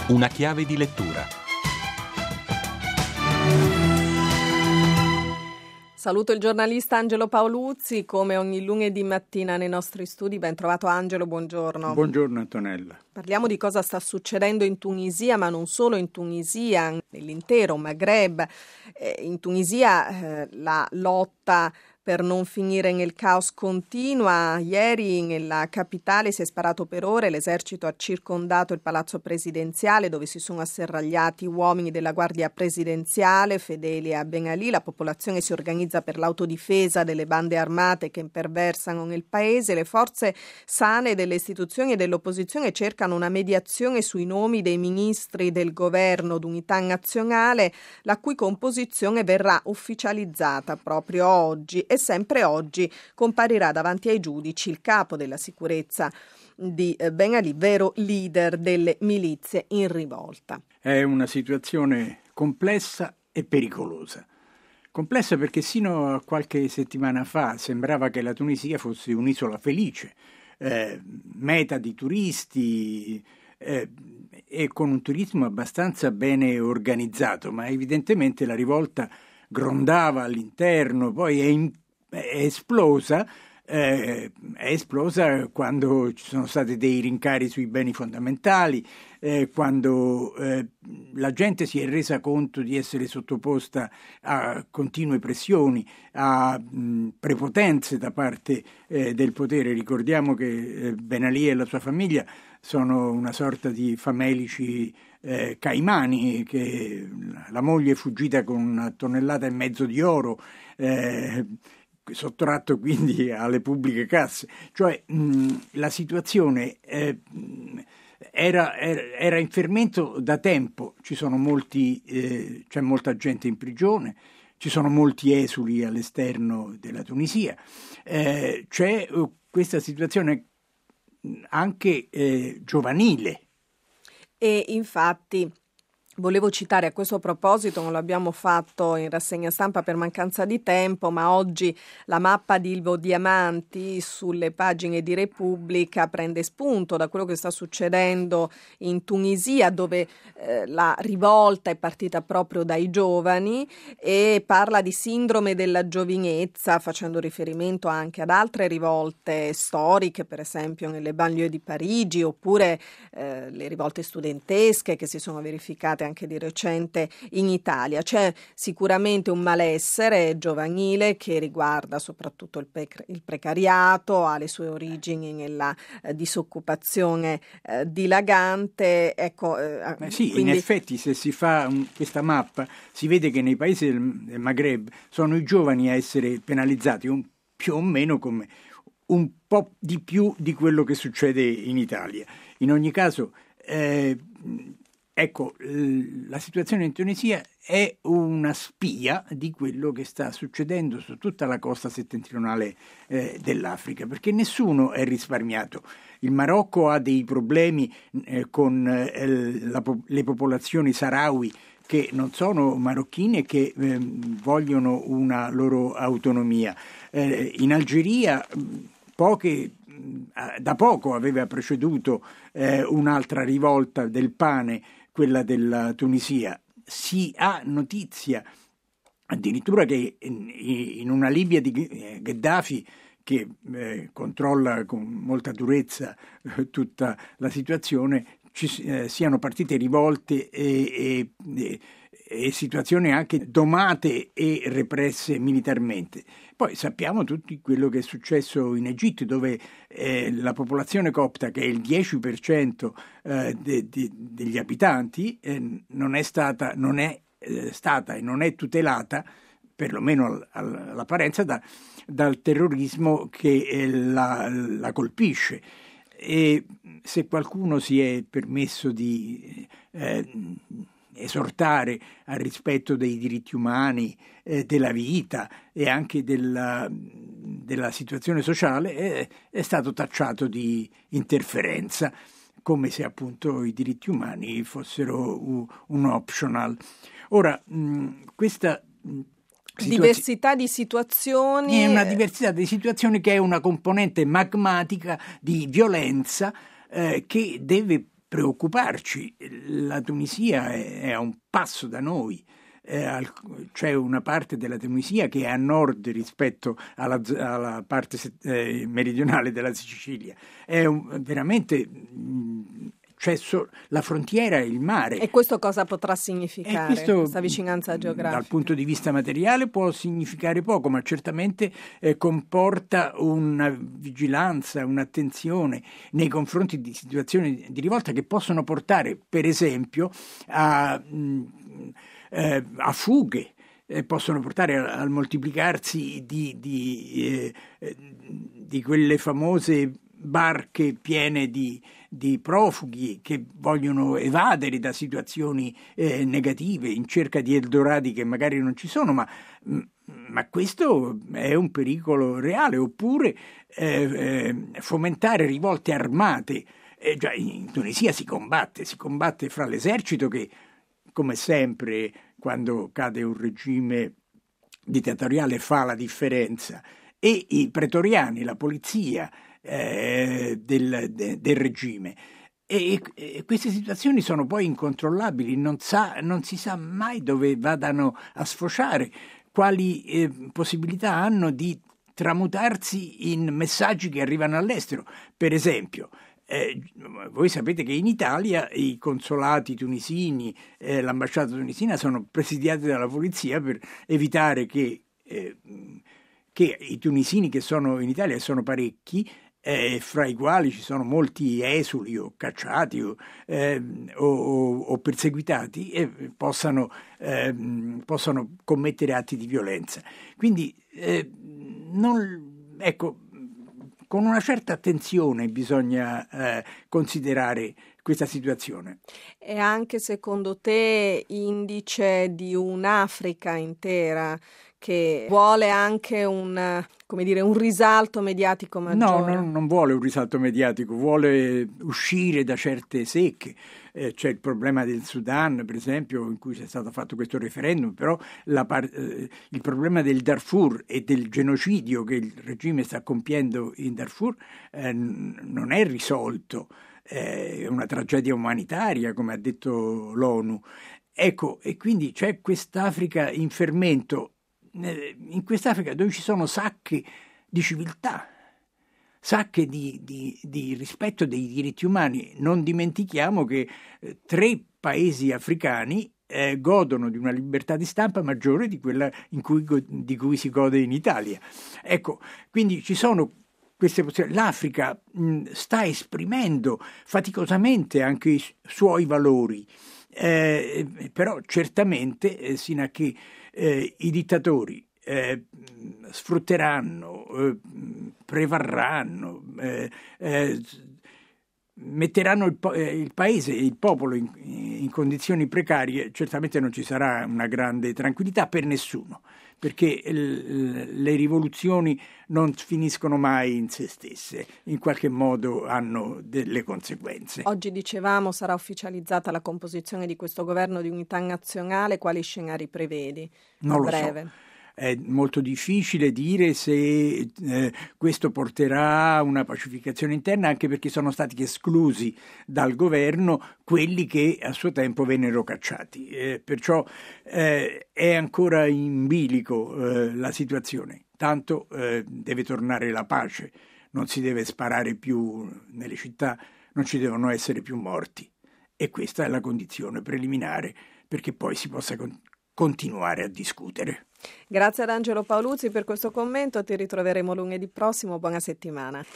Una chiave di lettura. Saluto il giornalista Angelo Paoluzzi, come ogni lunedì mattina nei nostri studi. Ben trovato Angelo, buongiorno. Buongiorno Antonella. Parliamo di cosa sta succedendo in Tunisia, ma non solo in Tunisia, nell'intero Maghreb. In Tunisia la lotta per non finire nel caos continua. Ieri nella capitale si è sparato per ore, l'esercito ha circondato il palazzo presidenziale dove si sono asserragliati uomini della guardia presidenziale fedeli a Ben Ali. La popolazione si organizza per l'autodifesa delle bande armate che imperversano nel paese. Le forze sane delle istituzioni e dell'opposizione cercano una mediazione sui nomi dei ministri del governo d'unità nazionale, la cui composizione verrà ufficializzata proprio oggi. E sempre oggi comparirà davanti ai giudici il capo della sicurezza di Ben Ali, vero leader delle milizie in rivolta. È una situazione complessa e pericolosa. Complessa perché sino a qualche settimana fa sembrava che la Tunisia fosse un'isola felice, meta di turisti e con un turismo abbastanza bene organizzato, ma evidentemente la rivolta grondava all'interno, poi è esplosa quando ci sono stati dei rincari sui beni fondamentali, quando la gente si è resa conto di essere sottoposta a continue pressioni, a prepotenze da parte del potere. Ricordiamo che Ben Ali e la sua famiglia sono una sorta di famelici caimani, che la moglie è fuggita con 1,5 tonnellate di oro, sottratto quindi alle pubbliche casse. Cioè la situazione era in fermento da tempo. C'è molta gente in prigione, ci sono molti esuli all'esterno della Tunisia, c'è questa situazione anche giovanile. E infatti volevo citare a questo proposito, non l'abbiamo fatto in rassegna stampa per mancanza di tempo, ma oggi la mappa di Ilvo Diamanti sulle pagine di Repubblica prende spunto da quello che sta succedendo in Tunisia, dove la rivolta è partita proprio dai giovani e parla di sindrome della giovinezza, facendo riferimento anche ad altre rivolte storiche, per esempio nelle banlieue di Parigi, oppure le rivolte studentesche che si sono verificate anche di recente in Italia. C'è sicuramente un malessere giovanile che riguarda soprattutto il precariato, ha le sue origini nella disoccupazione dilagante. Ecco, sì, quindi... in effetti se si fa questa mappa si vede che nei paesi del Maghreb sono i giovani a essere penalizzati più o meno come un po' di più di quello che succede in Italia. In ogni caso ecco, la situazione in Tunisia è una spia di quello che sta succedendo su tutta la costa settentrionale dell'Africa, perché nessuno è risparmiato. Il Marocco ha dei problemi con le popolazioni sahrawi che non sono marocchine e che vogliono una loro autonomia. In Algeria da poco aveva preceduto un'altra rivolta del pane, quella della Tunisia. Si ha notizia addirittura che in una Libia di Gheddafi, che controlla con molta durezza tutta la situazione, siano partite rivolte e situazioni anche domate e represse militarmente. Poi sappiamo tutti quello che è successo in Egitto, dove la popolazione copta, che è il 10% degli abitanti, non è stata e non è tutelata, perlomeno all'apparenza, dal terrorismo che la colpisce. E se qualcuno si è permesso di esortare al rispetto dei diritti umani, della vita e anche della situazione sociale, è stato tacciato di interferenza, come se appunto i diritti umani fossero un optional. Ora, questa diversità di situazioni. È una diversità di situazioni che è una componente magmatica di violenza che deve preoccuparci. La Tunisia è a un passo da noi. C'è una parte della Tunisia che è a nord rispetto alla parte meridionale della Sicilia. Veramente la frontiera è il mare. E questo cosa potrà significare, questa vicinanza geografica? Dal punto di vista materiale può significare poco, ma certamente comporta una vigilanza, un'attenzione nei confronti di situazioni di rivolta che possono portare, per esempio, a fughe, possono portare al moltiplicarsi di quelle famose barche piene di profughi che vogliono evadere da situazioni negative in cerca di Eldoradi che magari non ci sono, ma questo è un pericolo reale. Oppure fomentare rivolte armate. Già in Tunisia si combatte fra l'esercito che, come sempre, quando cade un regime dittatoriale fa la differenza, e i pretoriani, la polizia del regime. E queste situazioni sono poi incontrollabili, non si sa mai dove vadano a sfociare, quali possibilità hanno di tramutarsi in messaggi che arrivano all'estero. Per esempio, voi sapete che in Italia i consolati tunisini, l'ambasciata tunisina sono presidiati dalla polizia per evitare che i tunisini che sono in Italia, sono parecchi, fra i quali ci sono molti esuli o cacciati o perseguitati, possano commettere atti di violenza. Quindi con una certa attenzione bisogna considerare questa situazione. È anche secondo te indice di un'Africa intera che vuole anche un risalto mediatico maggiore? No, non vuole un risalto mediatico, vuole uscire da certe secche. C'è il problema del Sudan, per esempio, in cui è stato fatto questo referendum, però il problema del Darfur e del genocidio che il regime sta compiendo in Darfur non è risolto. È una tragedia umanitaria, come ha detto l'ONU. Ecco, e quindi c'è quest'Africa in fermento. In quest'Africa dove ci sono sacche di civiltà, sacche di rispetto dei diritti umani. Non dimentichiamo che 3 paesi africani godono di una libertà di stampa maggiore di quella di cui si gode in Italia. Ecco, quindi ci sono queste possibilità. L'Africa sta esprimendo faticosamente anche i suoi valori, però certamente sino a che i dittatori sfrutteranno, prevarranno, metteranno il paese e il popolo in condizioni precarie, certamente non ci sarà una grande tranquillità per nessuno, perché le rivoluzioni non finiscono mai in se stesse, in qualche modo hanno delle conseguenze. Oggi dicevamo sarà ufficializzata la composizione di questo governo di unità nazionale, quali scenari prevedi? Non lo so. È molto difficile dire se questo porterà a una pacificazione interna, anche perché sono stati esclusi dal governo quelli che a suo tempo vennero cacciati. Perciò è ancora in bilico la situazione. Tanto deve tornare la pace, non si deve sparare più nelle città, non ci devono essere più morti. E questa è la condizione preliminare perché poi si possa continuare a discutere. Grazie ad Angelo Paoluzzi per questo commento, ti ritroveremo lunedì prossimo, buona settimana.